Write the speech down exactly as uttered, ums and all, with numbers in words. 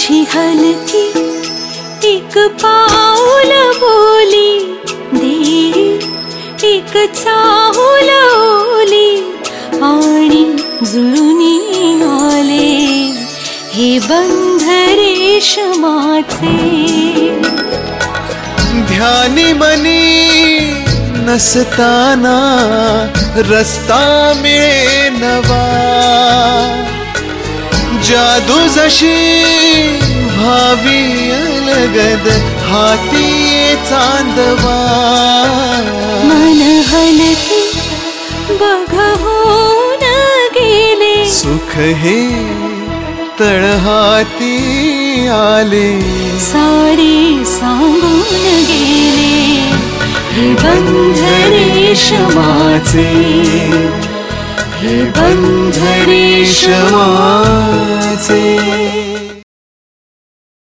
माझी हलकी एक पाऊल बोली दे, एक चाहूल ओली आणि जुळूनी आले हे बंध रेशमाचे. ध्यानी मनी नसताना रस्ता मिळे नवा, जादू जशी भावी अलगद हाती चांदवा. मन हलके बघ होऊन गेले, सुख हे तळहाती आले, सारे सांगून गेले हे बंध रेशमाचे, हे बंध रेशमाचे.